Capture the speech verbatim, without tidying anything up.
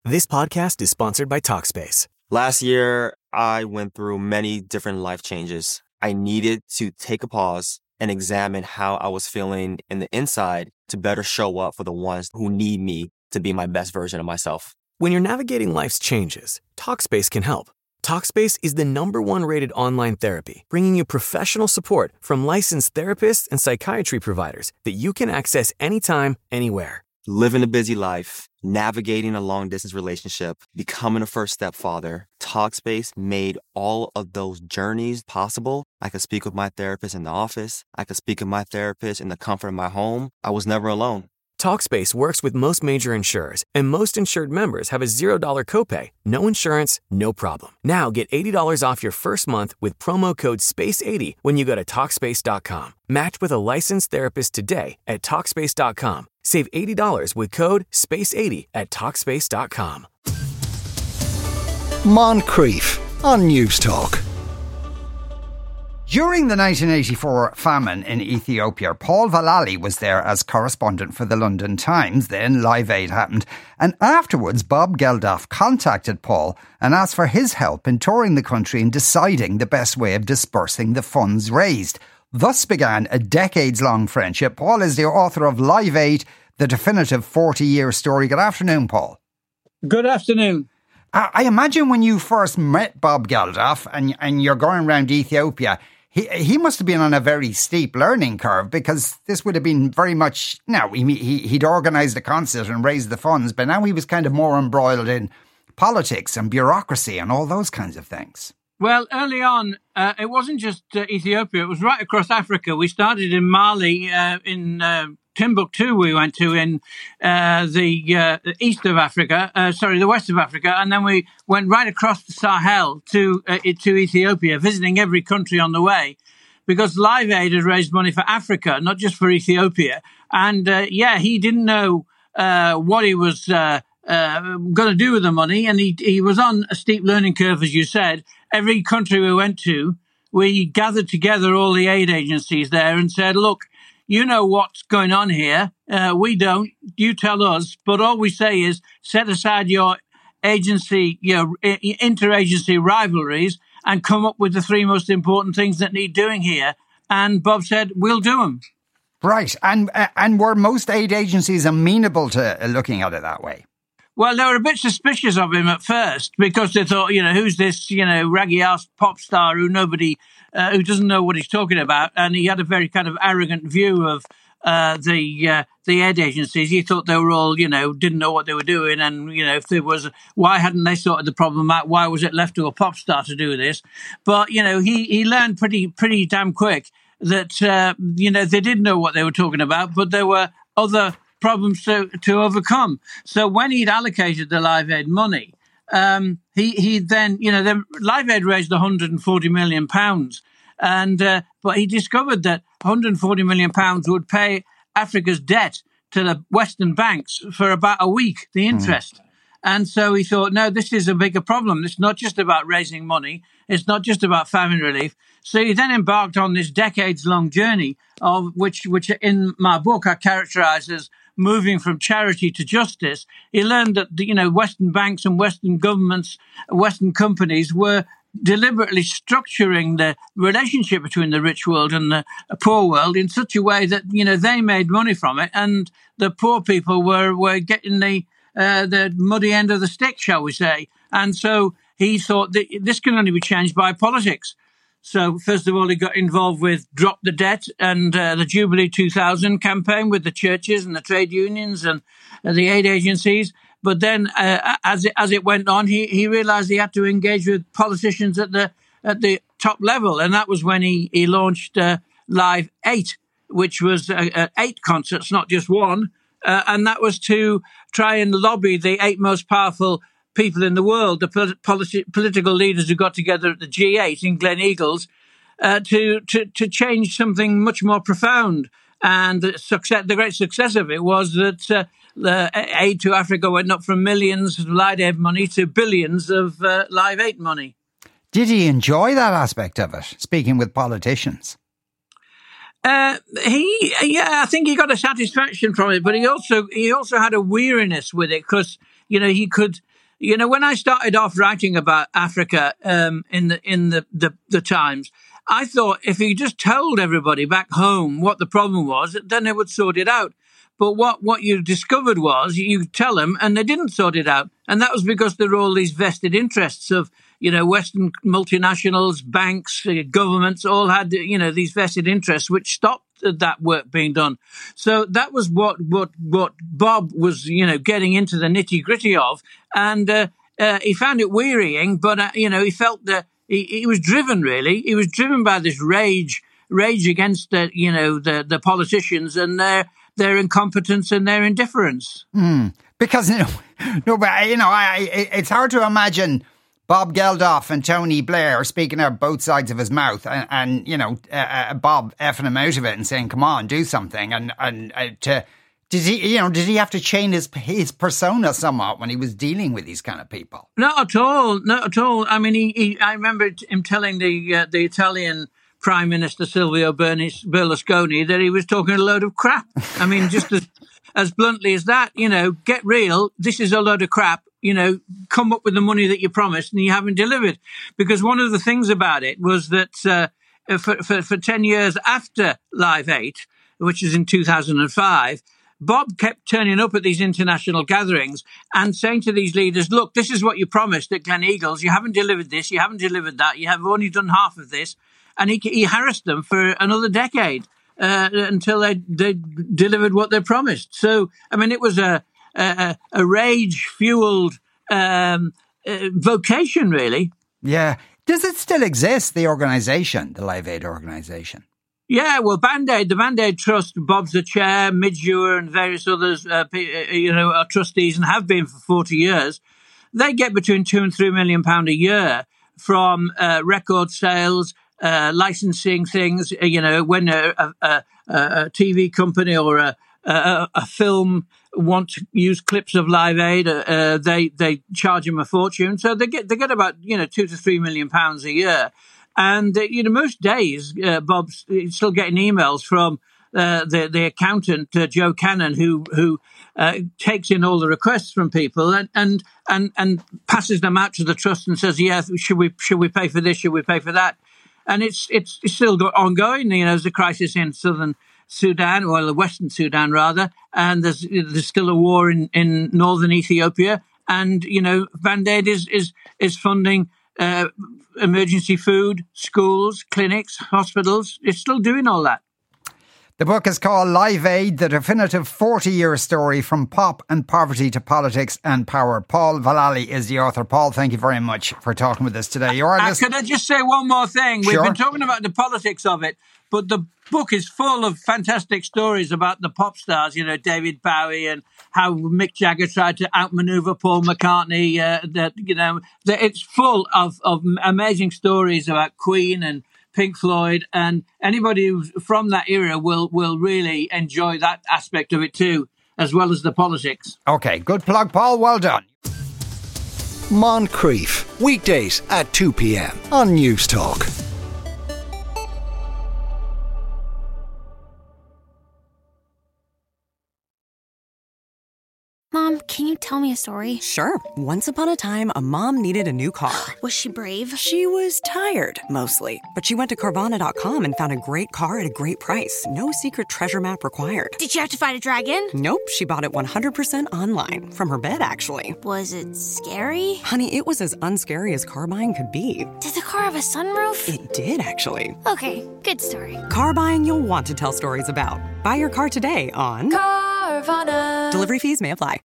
This podcast is sponsored by Talkspace. Last year, I went through many different life changes. I needed to take a pause and examine how I was feeling in the inside to better show up for the ones who need me to be my best version of myself. When you're navigating life's changes, Talkspace can help. Talkspace is the number one rated online therapy, bringing you professional support from licensed therapists and psychiatry providers that you can access anytime, anywhere. Living a busy life, navigating a long-distance relationship, becoming a first-step father, Talkspace made all of those journeys possible. I could speak with my therapist in the office. I could speak with my therapist in the comfort of my home. I was never alone. Talkspace works with most major insurers, and most insured members have a zero dollars copay. No insurance, no problem. Now get eighty dollars off your first month with promo code space eighty when you go to Talkspace dot com. Match with a licensed therapist today at Talkspace dot com. Save eighty dollars with code space eighty at Talkspace dot com. Moncrief on News Talk. During the nineteen eighty-four famine in Ethiopia, Paul Vallely was there as correspondent for the London Times. Then Live Aid happened. And afterwards, Bob Geldof contacted Paul and asked for his help in touring the country and deciding the best way of dispersing the funds raised. Thus began a decades-long friendship. Paul is the author of Live Aid, the definitive forty-year story. Good afternoon, Paul. Good afternoon. I imagine when you first met Bob Geldof and, and you're going around Ethiopia, He he must have been on a very steep learning curve, because this would have been very much... Now, he, he, he'd organised a concert and raised the funds, but now he was kind of more embroiled in politics and bureaucracy and all those kinds of things. Well, early on, uh, it wasn't just uh, Ethiopia. It was right across Africa. We started in Mali, uh, in uh, Timbuktu we went to, in uh, the uh, east of Africa, uh, sorry, the west of Africa, and then we went right across the Sahel to uh, to Ethiopia, visiting every country on the way, because Live Aid had raised money for Africa, not just for Ethiopia. And uh, yeah, he didn't know uh, what he was uh, uh, going to do with the money, and he he was on a steep learning curve, as you said. Every country we went to, we gathered together all the aid agencies there and said, look, you know what's going on here. Uh, we don't. You tell us. But all we say is set aside your agency, your interagency rivalries and come up with the three most important things that need doing here. And Bob said, we'll do them. Right. And, uh, and were most aid agencies amenable to looking at it that way? Well, they were a bit suspicious of him at first, because they thought, you know, who's this, you know, raggy-ass pop star who nobody, uh, who doesn't know what he's talking about. And he had a very kind of arrogant view of uh, the uh, the aid agencies. He thought they were all, you know, didn't know what they were doing. And, you know, if there was, why hadn't they sorted the problem out? Why was it left to a pop star to do this? But, you know, he, he learned pretty, pretty damn quick that, uh, you know, they did know what they were talking about, but there were other problems to, to overcome. So when he'd allocated the Live Aid money, um, he, he then, you know, the Live Aid raised one hundred forty million pounds. And, uh, but he discovered that one hundred forty million pounds would pay Africa's debt to the Western banks for about a week, the interest. Mm. And so he thought, no, this is a bigger problem. It's not just about raising money. It's not just about famine relief. So he then embarked on this decades-long journey, of which, which in my book I characterize as moving from charity to justice. He learned that, you know, Western banks and Western governments, Western companies were deliberately structuring the relationship between the rich world and the poor world in such a way that, you know, they made money from it, and the poor people were, were getting the uh, the muddy end of the stick, shall we say. And so he thought that this can only be changed by politics. So first of all, he got involved with Drop the Debt and uh, the Jubilee two thousand campaign with the churches and the trade unions and uh, the aid agencies. But then uh, as it, as it went on, he, he realized he had to engage with politicians at the at the top level. And that was when he, he launched uh, Live Eight, which was uh, uh, eight concerts, not just one. Uh, and that was to try and lobby the eight most powerful people in the world, the politi- political leaders who got together at the G eight in Glen Eagles, uh, to, to to change something much more profound. And the, success, the great success of it was that uh, the aid to Africa went up from millions of Live Aid money to billions of uh, Live Aid money. Did he enjoy that aspect of it, speaking with politicians? Uh, he, yeah, I think he got a satisfaction from it, but he also he also had a weariness with it, because, you know, he could You know, when I started off writing about Africa um, in the in the, the, the Times, I thought if you just told everybody back home what the problem was, then they would sort it out. But what, what you discovered was you tell them and they didn't sort it out. And that was because there were all these vested interests of, you know, Western multinationals, banks, uh, governments, all had, you know, these vested interests which stopped that work being done. So that was what, what, what Bob was, you know, getting into the nitty gritty of. And uh, uh, he found it wearying, but, uh, you know, he felt that he, he was driven, really. He was driven by this rage, rage against, the, you know, the, the politicians and their, their incompetence and their indifference. Mm. Because, you know, no, but, you know, I, it's hard to imagine Bob Geldof and Tony Blair speaking out both sides of his mouth and, and you know, uh, uh, Bob effing him out of it and saying, come on, do something. And, and uh, to, did he, you know, did he have to change his, his persona somewhat when he was dealing with these kind of people? Not at all. Not at all. I mean, he, he I remember him telling the, uh, the Italian Prime Minister Silvio Berlusconi that he was talking a load of crap. I mean, just as, as bluntly as that, you know, get real. This is a load of crap. You know, come up with the money that you promised and you haven't delivered. Because one of the things about it was that uh, for, for, for ten years after Live eight, which is in two thousand five, Bob kept turning up at these international gatherings and saying to these leaders, look, this is what you promised at Glen Eagles. You haven't delivered this. You haven't delivered that. You have only done half of this. And he, he harassed them for another decade uh, until they, they delivered what they promised. So, I mean, it was a, a, a rage-fueled um, uh, vocation, really. Yeah. Does it still exist, the organisation, the Live Aid organisation? Yeah, well, Band-Aid, the Band-Aid Trust, Bob's the chair, Midge Ure and various others, uh, you know, are trustees and have been for forty years. They get between two and three million pounds a year from uh, record sales, Uh, licensing things, you know, when a, a, a, a T V company or a, a, a film want to use clips of Live Aid, uh, they they charge them a fortune. So they get they get about you know two to three million pounds a year, and uh, you know most days uh, Bob's still getting emails from uh, the the accountant uh, Joe Cannon who who uh, takes in all the requests from people and and and and passes them out to the trust and says, yeah, should we should we pay for this? Should we pay for that? And it's it's still ongoing. You know, there's a crisis in southern Sudan, or the Western Sudan rather, and there's there's still a war in, in northern Ethiopia. And you know, Band-Aid is is is funding uh, emergency food, schools, clinics, hospitals. It's still doing all that. The book is called Live Aid, the definitive forty-year story from pop and poverty to politics and power. Paul Vallely is the author. Paul, thank you very much for talking with us today. You're uh, could I just say one more thing? Sure. We've been talking about the politics of it, but the book is full of fantastic stories about the pop stars, you know, David Bowie and how Mick Jagger tried to outmaneuver Paul McCartney. Uh, that you know, that it's full of, of amazing stories about Queen and Pink Floyd, and anybody who's from that era will will really enjoy that aspect of it too, as well as the politics. Okay, good plug, Paul. Well done. Moncrief, weekdays at two p.m. on News Talk. Mom, can you tell me a story? Sure. Once upon a time, a mom needed a new car. Was she brave? She was tired, mostly. But she went to Carvana dot com and found a great car at a great price. No secret treasure map required. Did she have to fight a dragon? Nope. She bought it one hundred percent online. From her bed, actually. Was it scary? Honey, it was as unscary as car buying could be. Did the car have a sunroof? It did, actually. Okay, good story. Car buying you'll want to tell stories about. Buy your car today on Carvana. Delivery fees may apply.